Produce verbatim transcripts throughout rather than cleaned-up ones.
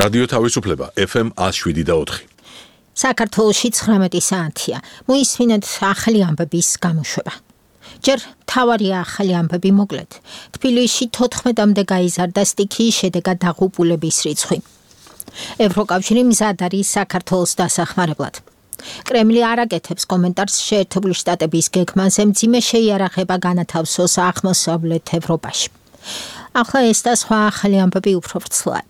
რადიო თავისუფლება ეფ ემ one oh seven და four. საქართველოში ცხრამეტი საათია. მოისმინეთ ახალი ამბების გამოშვება. ჯერ მთავარია ახალი ამბები მოკლედ. თბილისში თოთხმეტამდე გაიზარდა სტიქიის შედეგად დაღუპულების რიცხვი. ევროკავშირი მზად არის საქართველოს დასახმარებლად. კრემლი არ აკეთებს კომენტარს შეერთებული შტატების გეგმაზე მძიმე შეიარაღება განათავსოს აღმოსავლეთ ევროპაში. ახლა ეს და სხვა ახალი ამბები უფრო ვრცლად.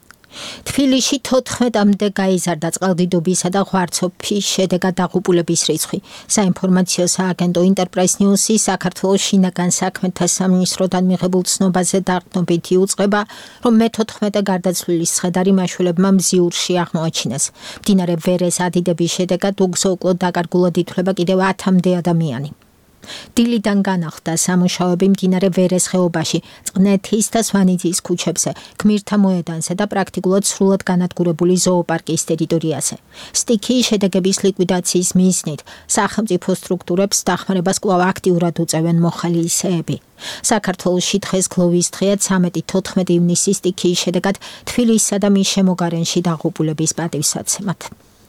თბილისში თოთხმეტამდე გაიზარდა წყალდიდობისა და ღვარცოფის შედეგად დაღუპულების რიცხვი. საინფორმაციო სააგენტო ინტერპრეს ნიუსი საქართველოს შინაგან საქმეთა სამინისტროდან მიღებულ ცნობაზე დაყრდნობით იუწყება, რომ მეთოთხმეტე გარდაცვლილის ცხედარი მაშველებმა მზიურში აღმოაჩინეს. მდინარე ვერეს ადიდების შედეგად უგზო-უკლოდ დაკარგულად ითვლება კიდევ ათამდე ადამიანი. დილიდან განახლდა სამუშაოები მდინარე ვერეს ხეობაში, წყნეთის და სვანეთის ქუჩებზე, გმირთა მოედანზე და პრაქტიკულად სრულად განადგურებული ზოოპარკის ტერიტორიაზე. სტიქიის შედეგების ლიკვიდაციის მიზნით სახელმწიფო სტრუქტურებს დახმარებას კვლავ აქტიურად უწევენ მოხალისეები. საქართველოში დღეს გლოვის დღეა ცამეტი თოთხმეტი ივნისის სტიქიის შედეგად თბილისსა და მის შემოგარენში დაღუპულების პატივსაცემად.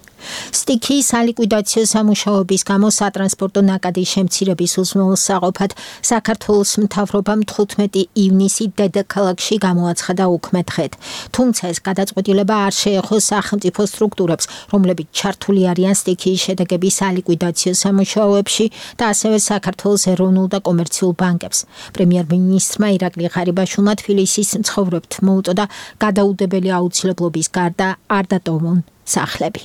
სტიქიის სალიკვიდაციო სამუშაოების გამო სატრანსპორტო ნაკადის შემცირების უზრუნველსაყოფად საქართველოს მთავრობამ თხუთმეტი ივნისი დედაქალაქში გამოაცხადა უქმე დღედ. თუმცა ეს გადაწყვეტილება არ შეეხო სახელმწიფო სტრუქტურებს, რომლებიც ჩართული არიან სტიქიის შედეგების სალიკვიდაციო სამუშაოებში და ასევე საქართველოს ეროვნულ და კომერციულ ბანკებს. პრემიერ-მინისტრმა ირაკლი ღარიბაშვილმა თბილისის მცხოვრებთ მოუწოდა გადაუდებელი აუცილებლობის გარდა არ დატოვონ სახლები.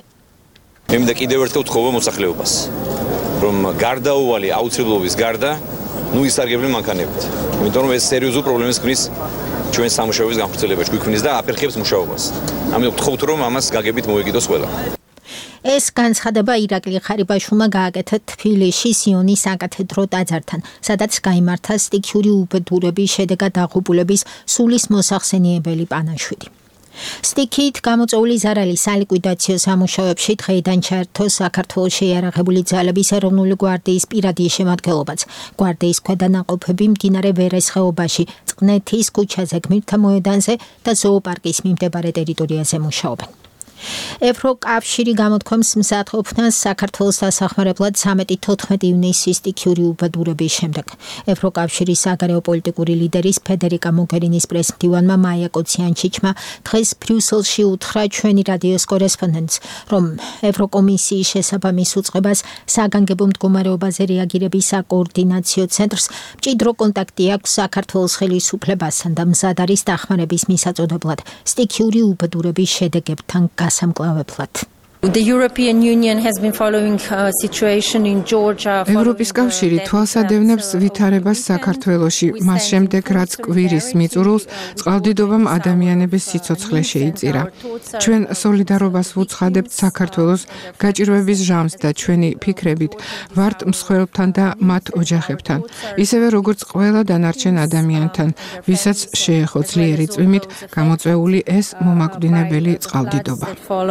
მე მინდა კიდევ ერთხელ ვთხოვო მოსახლეობას, რომ გარდაუვალი აუცილებლობის გარდა ნუ ისარგებლენ მანქანებით. იმიტომ რომ ეს სერიოზულ პრობლემებს ქმნის ჩვენ სამუშაოების განხორციელებაში, გვიქმნის და აფერხებს მუშაობას. ამიტომ ვთხოვთ, რომ ამას გაგებით მოიგიდოს ყველა. ეს განცხადება ირაკლი ღარიბაშვილმა გააკეთა თბილისში სიონის საკათედრო ტაძართან, სადაც გაიმართა სტიქიური უბედურების შედეგად დაღუპულების სულის მოსახსენიებელი პანაშვიდი. სტიქიით გამოწვეული ზარალის სალიკვიდაციო სამუშაოებში დღეიდან ჩაერთო საქართველოს შეიარაღებული ძალების ეროვნული გვარდიის პირადი შემადგენლობაც. გვარდიის ქვედანაყოფები მდინარე ვერეს ხეობაში, წყნეთის ქუჩაზე, გმირთა მოედანზე და ზოოპარკის მიმდებარე ტერიტორიაზე მუშაობენ. ევროკავშირი გამოთქვამს მზადყოფნას საქართველოს დასახმარებლად ცამეტი თოთხმეტი ივნისის სტიქიური უბედურების შემდეგ. ევროკავშირის საგარეო პოლიტიკური ლიდერის ფედერიკა მოგერინის პრესმდივანმა მაია კოციანჩიჩმა დღეს ბრიუსელში უთხრა ჩვენი რადიოს კორესპონდენტს, რომ ევროკომისიის შესაბამის უწყებას საგანგებო მდგომარეობაზე რეაგირების საკოორდინაციო ცენტრს მჭიდრო კონტაქტი აქვს საქართველოს ხელისუფლებასთან და მზად არის დახმარების მისაწოდებლად სტიქიური უბედურების შედეგებთან გასამკლავებლად. The European Union has been following a situation in Georgia. ევროპის კავშირი თვალსადევნებს ვითარებას საქართველოში, მას შემდეგ რაც კვირის მიწურულს წყალდიდობამ ადამიანების სიცოცხლე შეიწირა. ჩვენ სოლიდარობას ვუცხადებთ საქართველოს გაჭირვების ჟამს და ჩვენი ფიქრებით ვართ მსხვერპლთან და მათ ოჯახებთან, ისევე როგორც ყველა დანარჩენ ადამიანთან, ვისაც შეეხო ძლიერი წვიმით გამოწვეული ეს მომაკვდინებელი წყალდიდობა.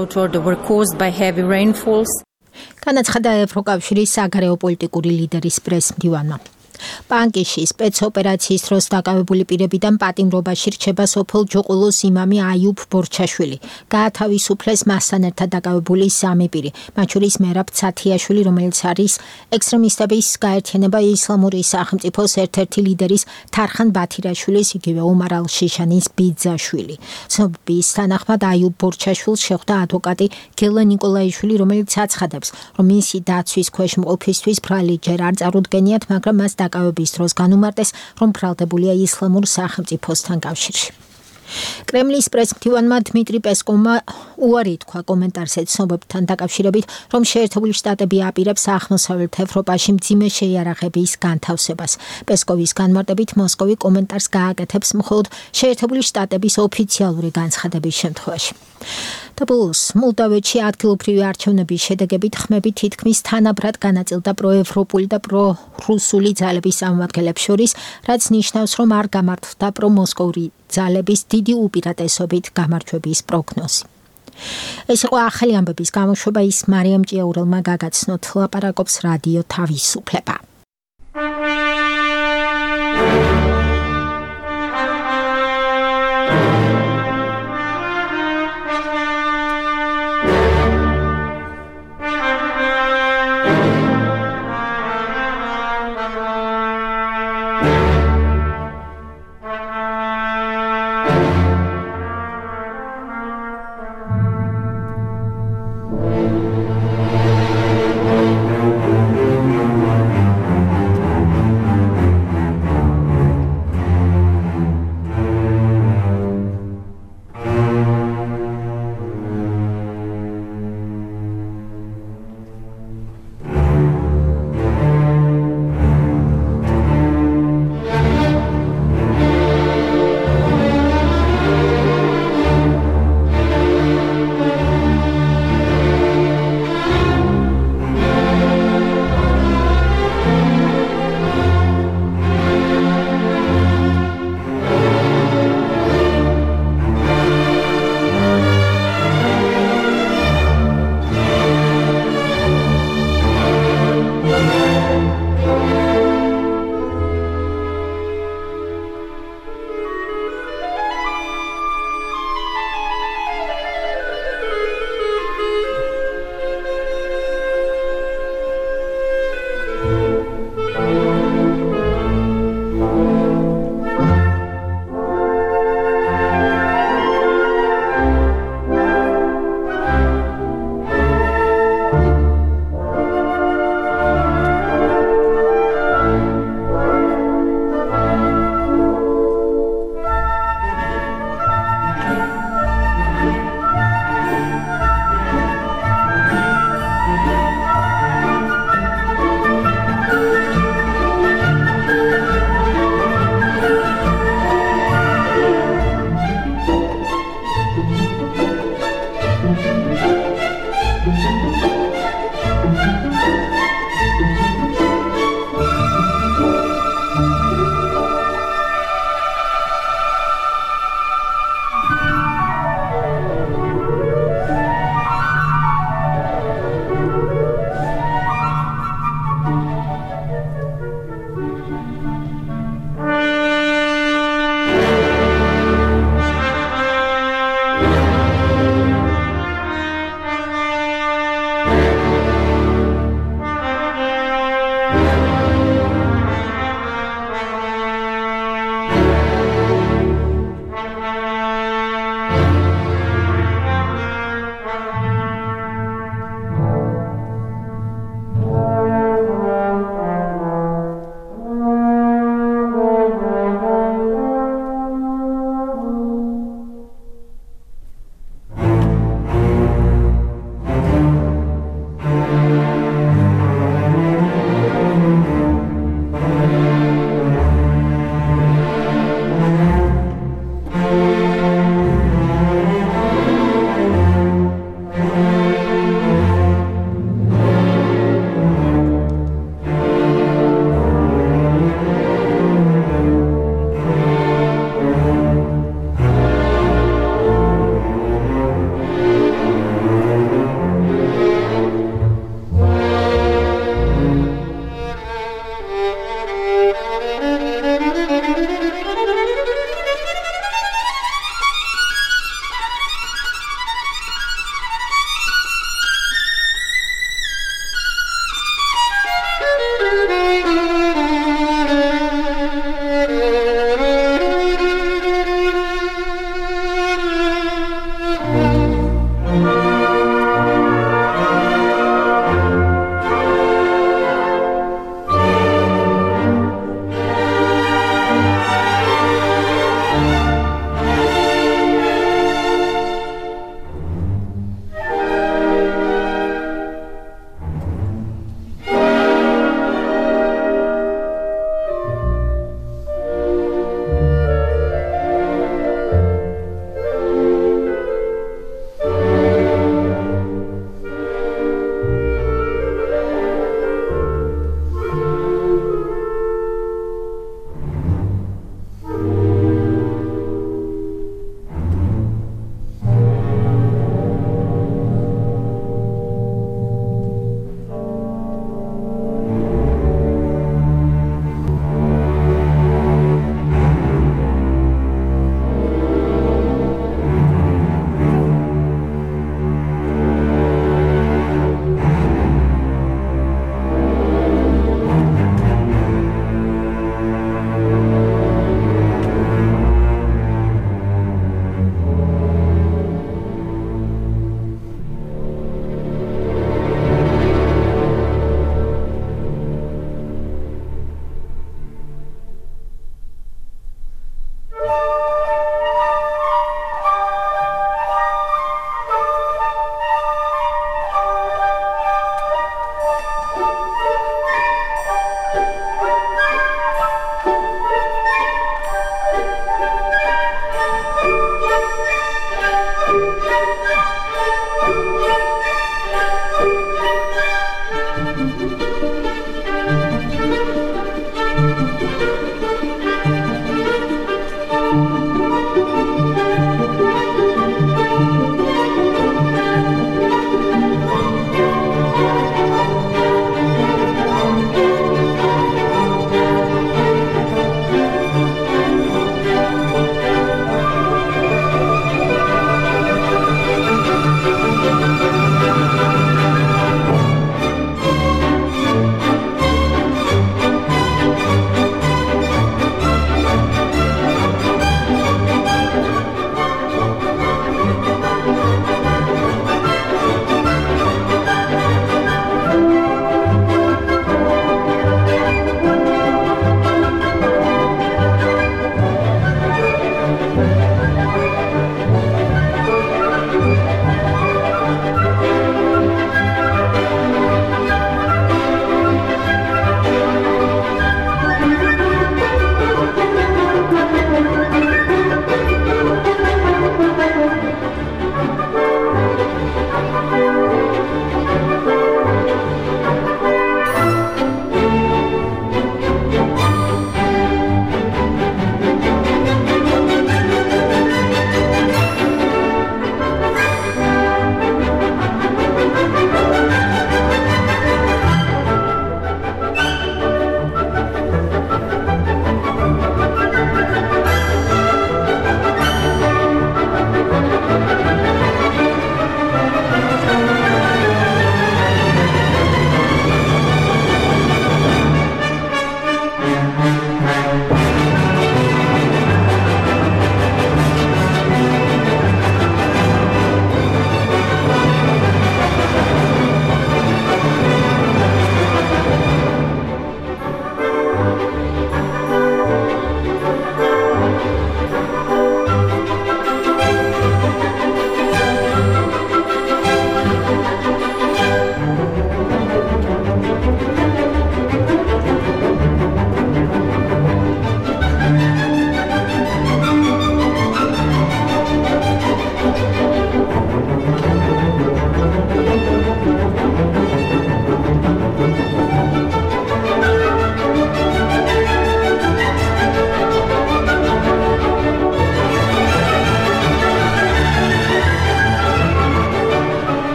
by heavy rainfalls. განაცხადა ევროკავშირის საგარეო პოლიტიკური ლიდერის პრესმდივანმა. პანკიში სპეცოპერაციის დროს დაკავებული პირებიდან პატიმრობაში რჩება სოფელ ჯოყულოს იმამი აიუბ ბორჩაშვილი. გაათავისუფლეს მასთან ერთად დაკავებული სამი პირი, მათ შორის მერაბ ცათიაშვილი, რომელიც არის ექსტრემისტების გაერთიანება ისლამური სახელმწიფოს ერთ-ერთი ლიდერის თარხან ბათირაშვილის, იგივე ომარ ალ-შიშანის ბიძაშვილი. ცნობის თანახმად აიუბ ბორჩაშვილს შეხვდა ადვოკატი გელა ნიკოლაიშვილი, რომელიც აცხადებს, რომ მისი დაცვის ქვეშ მყოფისთვის ბრალი ჯერ არ წარუდგენიათ, მაგრამ მას დაკავების დროს განუმარტეს, რომ ბრალდებულია ისლამურ სახელმწიფოსთან კავშირში. კრემლის პრესმდივანმა დმიტრი პესკოვმა უარი თქვა კომენტარზე ცნობებთან დაკავშირებით, რომ შეერთებული შტატები აპირებს აღმოსავლეთ ევროპაში მძიმე შეიარაღების განთავსებას. პესკოვის განმარტებით მოსკოვი კომენტარს გააკეთებს მხოლოდ შეერთებული შტატების ოფიციალური განცხადების შემთხვევაში. და ბოლოს, მოლდავეთში ადგილობრივი არჩევნების შედეგებით ხმები თითქმის თანაბრად განაწილდა პროევროპული და პრორუსული ძალების წარმომადგენლებს შორის, რაც ნიშნავს, რომ არ გამართლდა პრომოსკოვური ძალების დიდი უპირატესობით გამარჯვების პროგნოზი. ეს იყო ახალი ამბების გამოშვება, ის მარიამ ჭიაურელმა გაგაცნოთ, ლაპარაკობს რადიო თავისუფლება.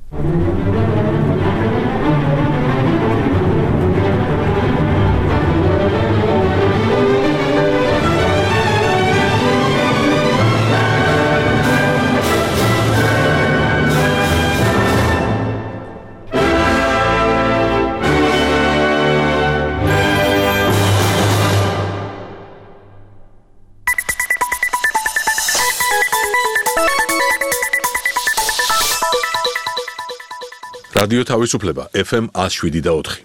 რადიო თავისუფლება ეფ ემ one oh seven და four.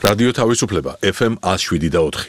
რადიო თავისუფლება ეფ ემ one oh seven და four.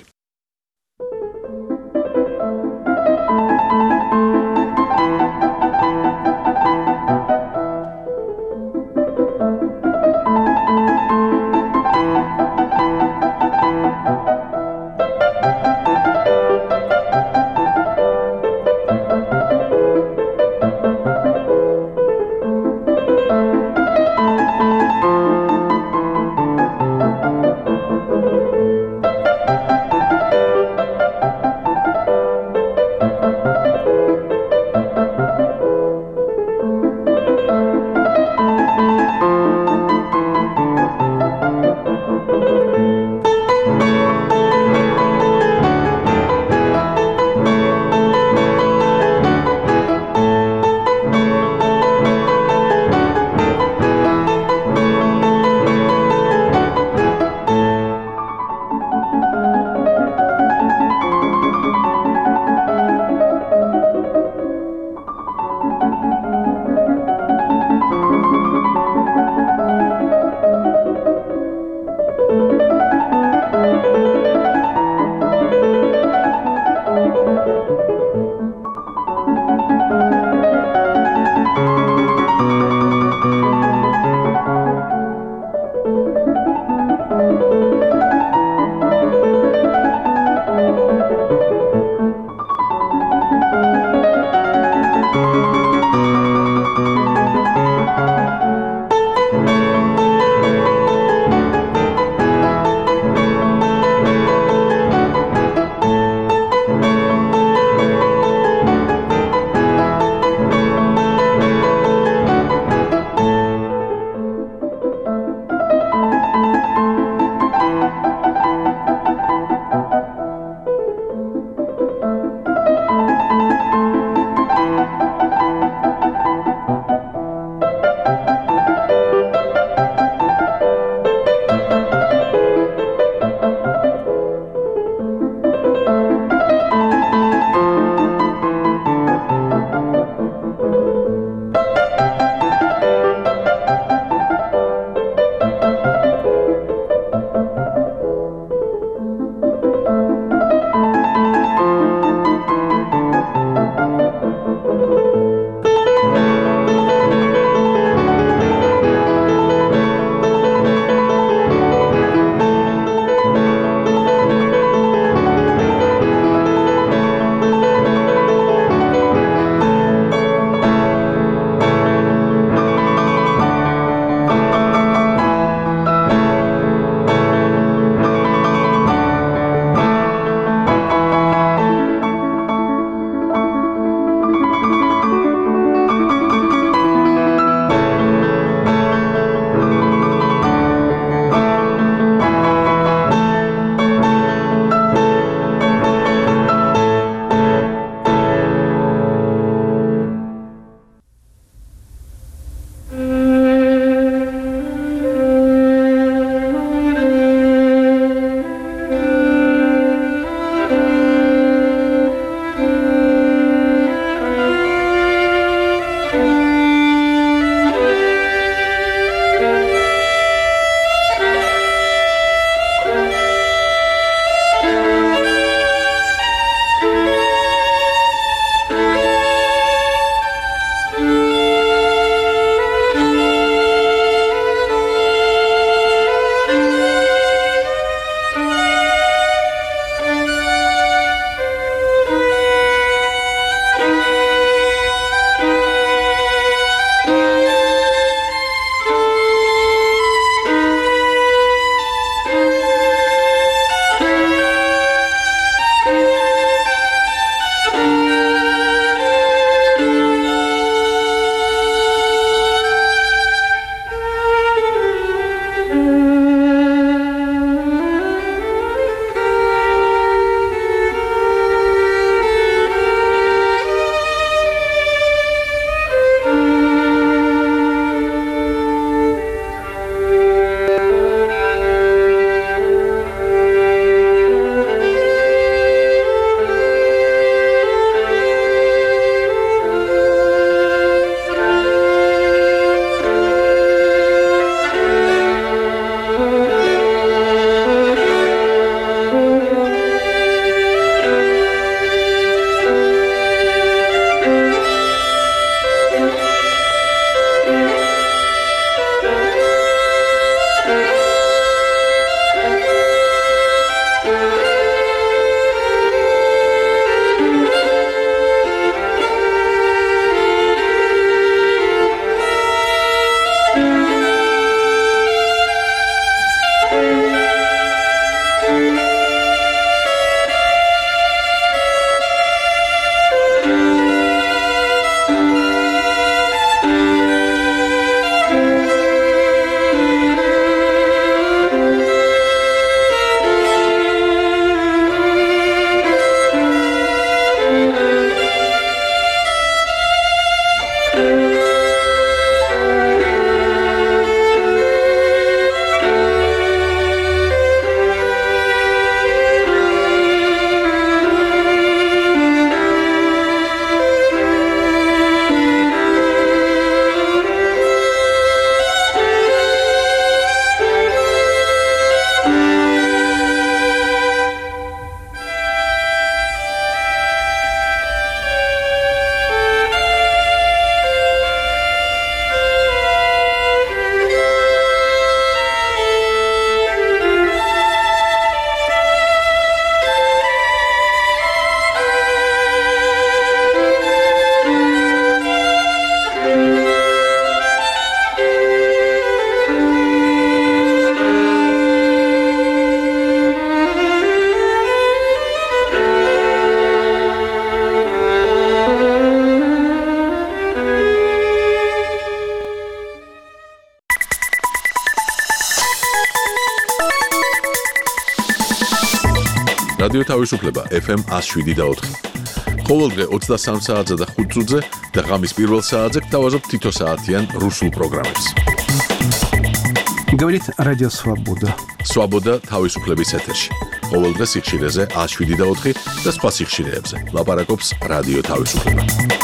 რადიო თავისუფლება ეფ ემ one oh seven და four. ყოველდღე ოცდასამ საათზე და ხუთ წუთზე და ღამის პირველ საათზე გთავაზობთ თითო საათიან რუსულ პროგრამებს. Говорит Радио Свобода. Свобода თავისუფლების ეთერში. ყოველდღე სიხშირეზე one oh seven და four და სხვა სიხშირეებზე. ლაპარაკობს რადიო თავისუფლება.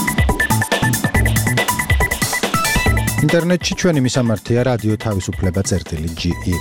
ინტერნეტში ჩვენი მისამართია რადიო თავისუფლება წერტილი ჯი ი.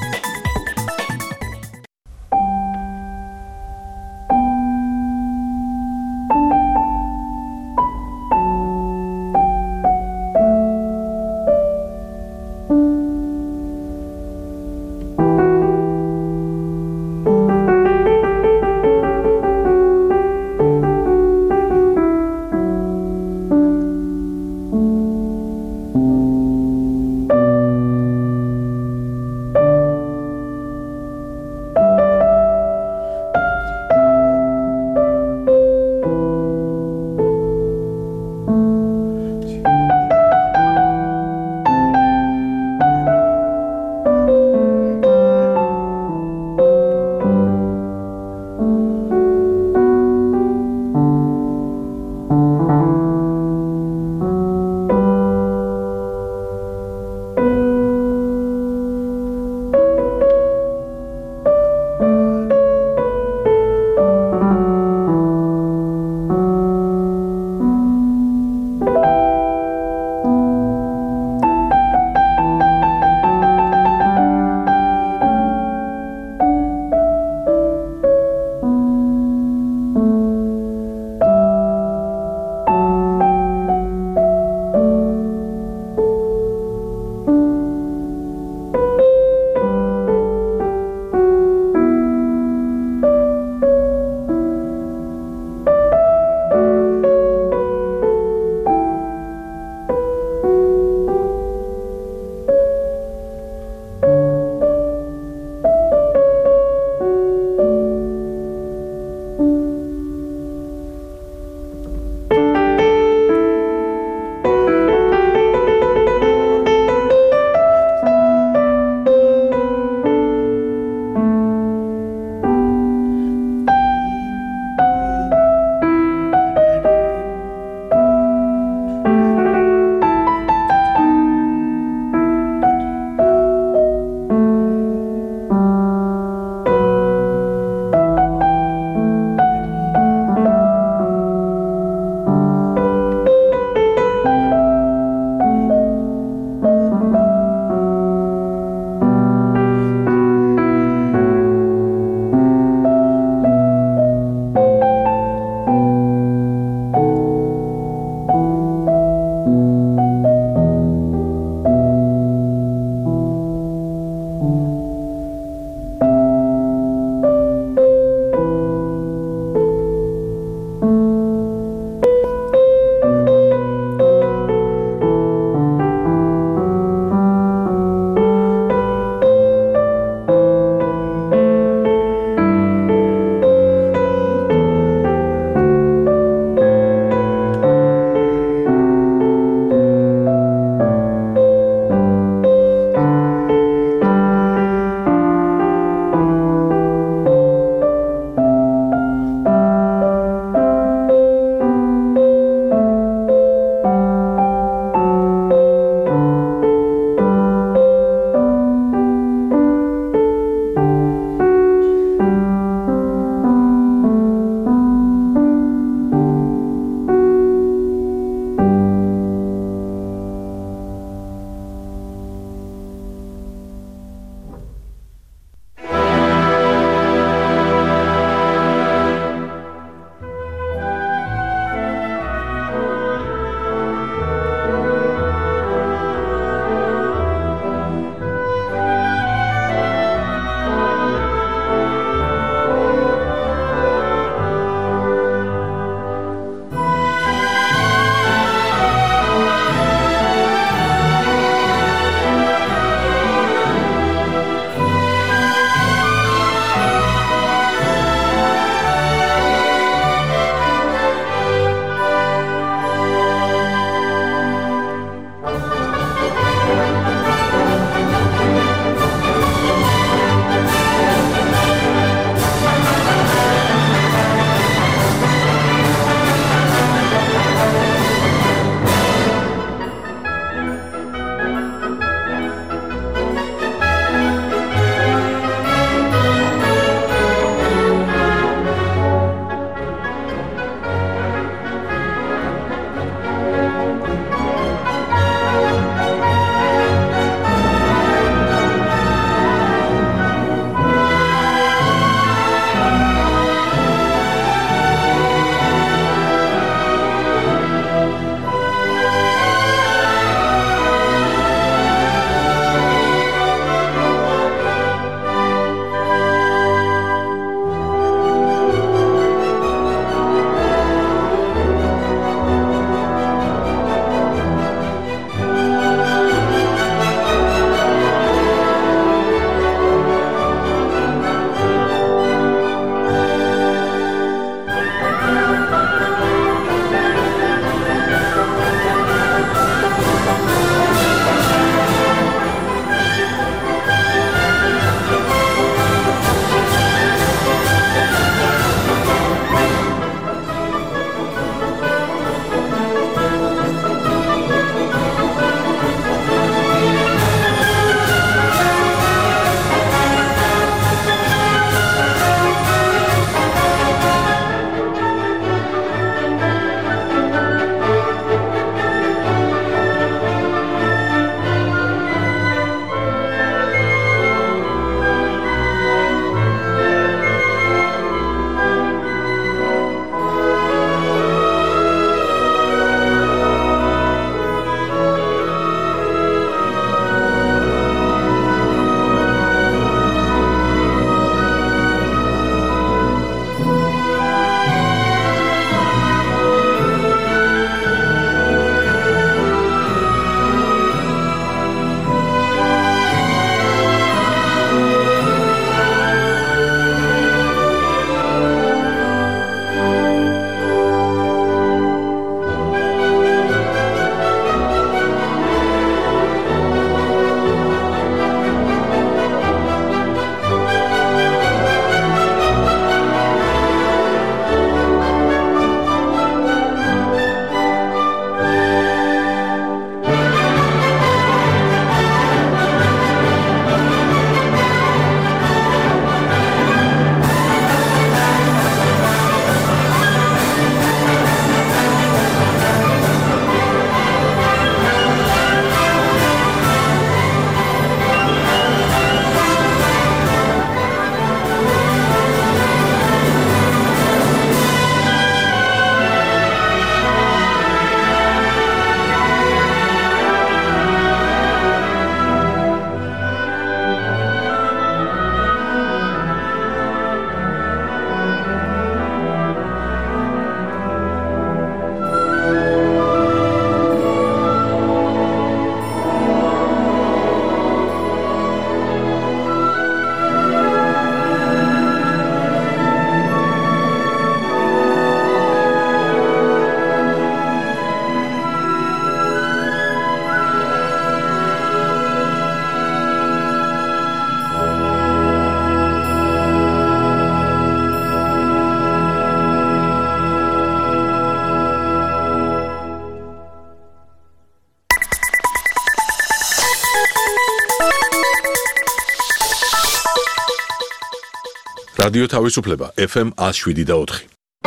რადიო თავისუფლება ეფ ემ one oh seven და four.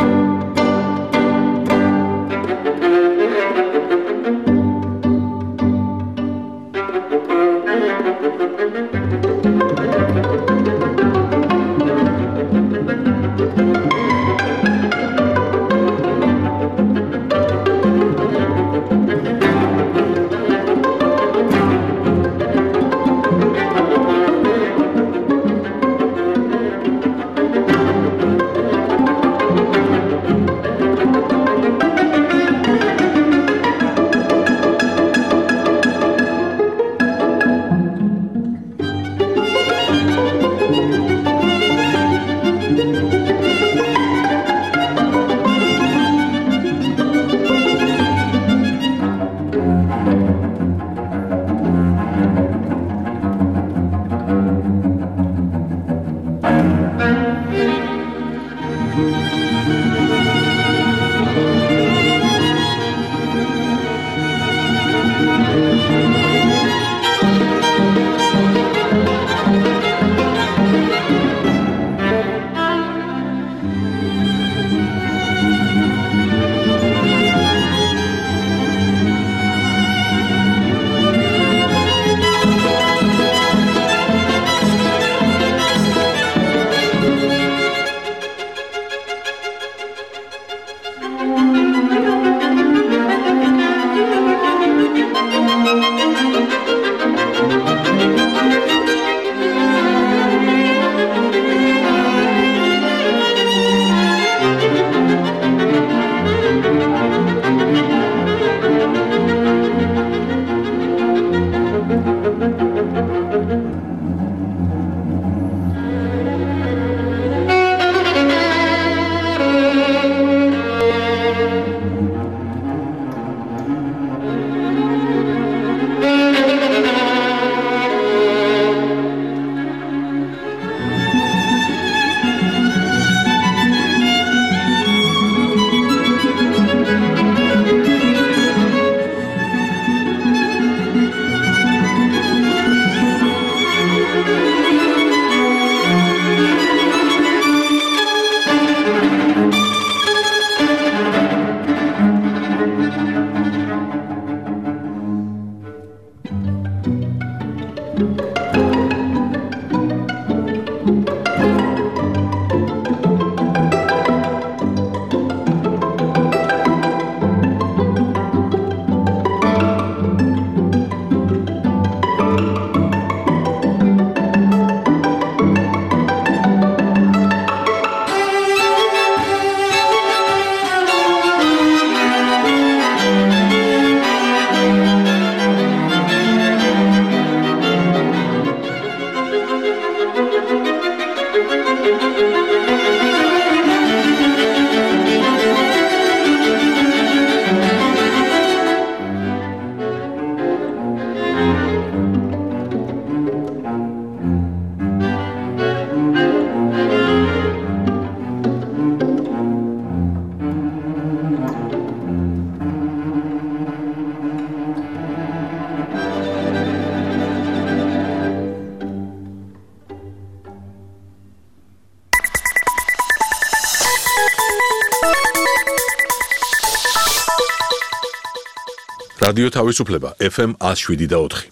რადიო თავისუფლება ეფ ემ one oh seven და four.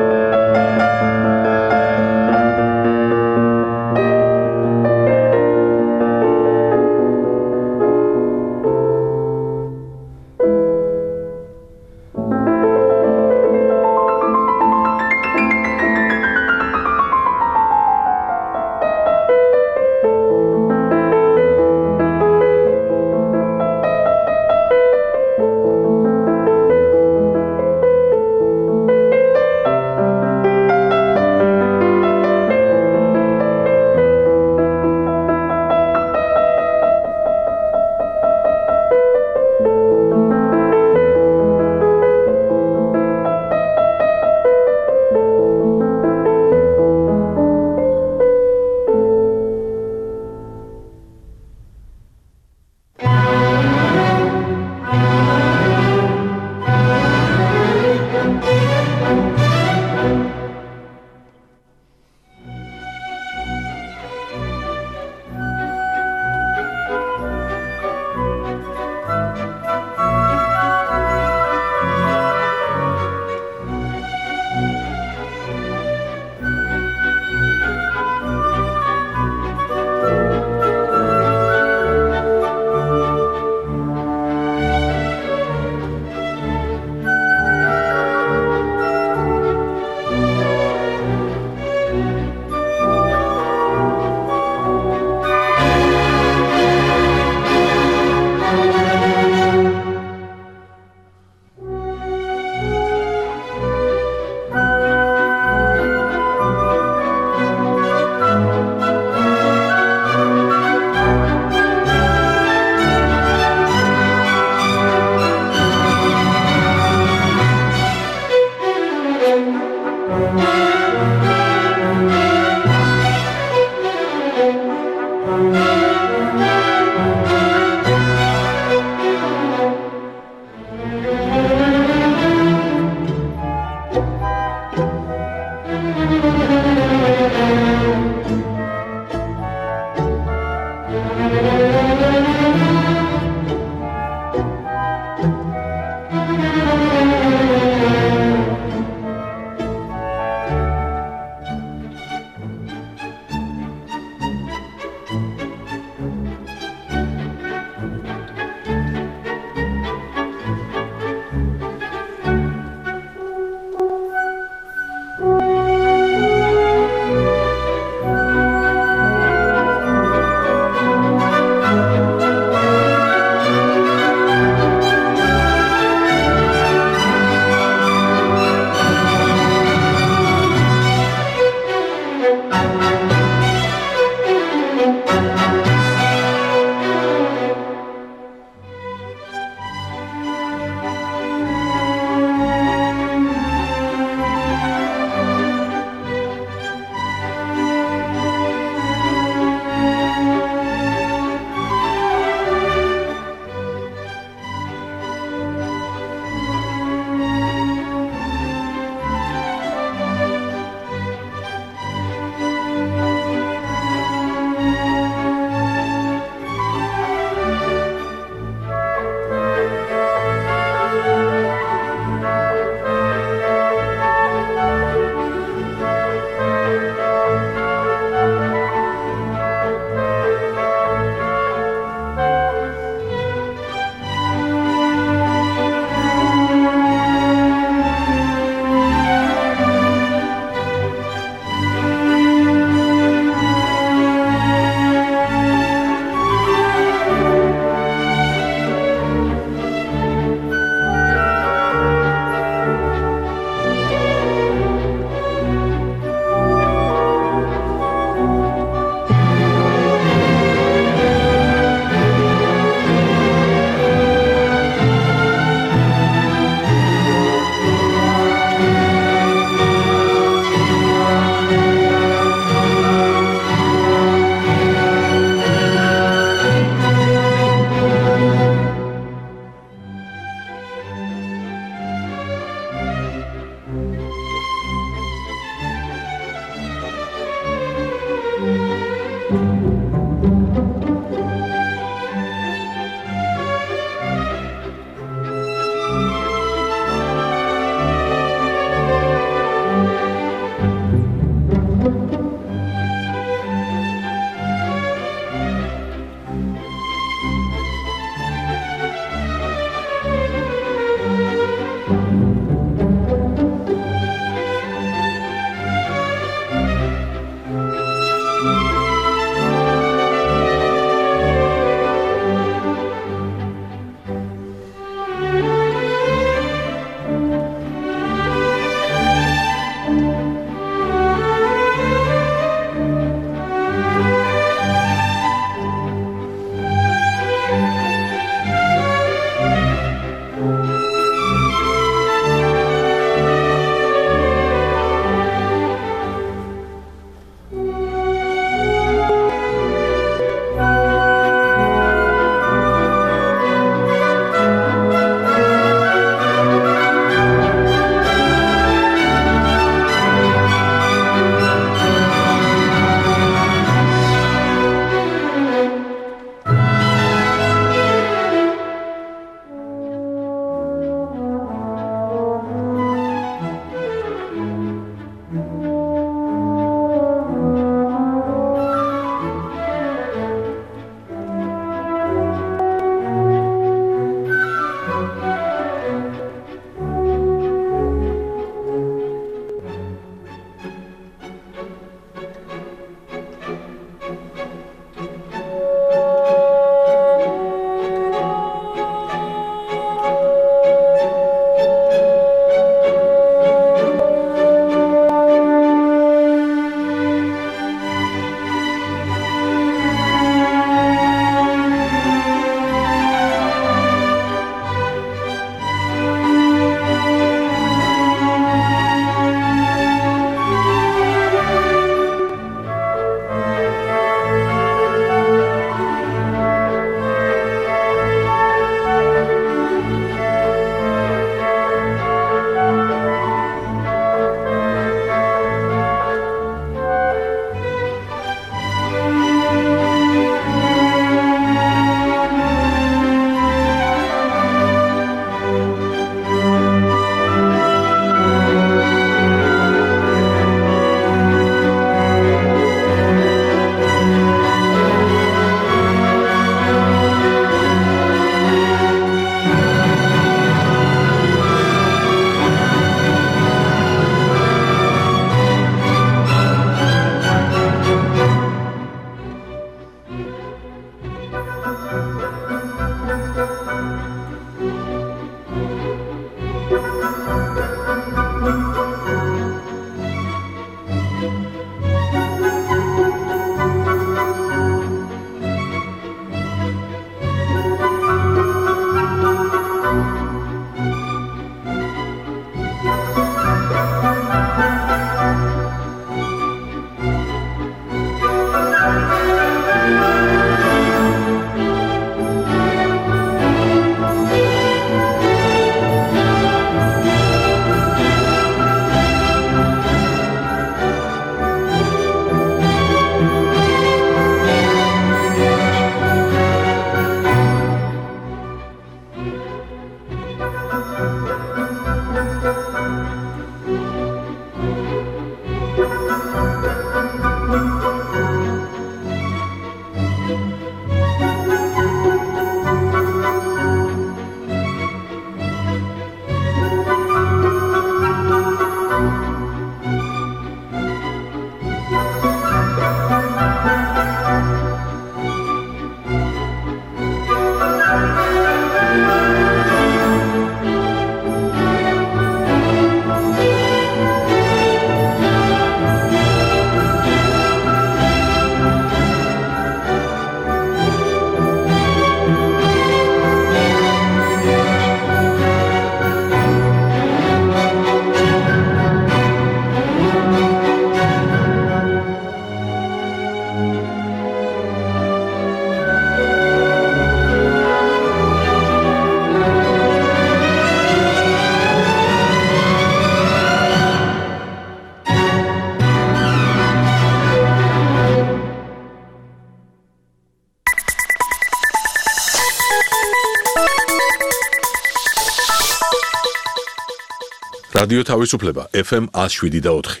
რადიო თავისუფლება ეფ ემ one oh seven და four.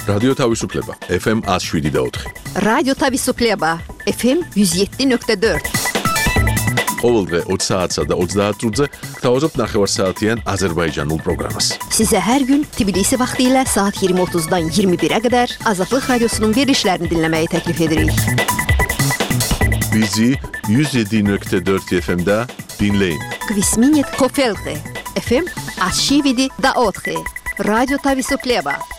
რადიო თავისუფლება ეფ ემ one oh seven და four. რადიო თავისუფლება ეფ ემ one oh seven point four. ყოველდღე twenty საათსა და thirty წუთზე გთავაზობთ ნახევარსაათიან აზერბაიჯანულ პროგრამას. Size her gün Tbilisi vaxtilə saat yirmi otuzdan iyirmi birə qədər Azadlıq Radiosunun verilişlərini dinləməyi təklif edirik. Bizi one oh seven point four efe em'də dinləyin. Kvisminit Kofelte efe em one oh seven point four. Radyo Tavisupleva.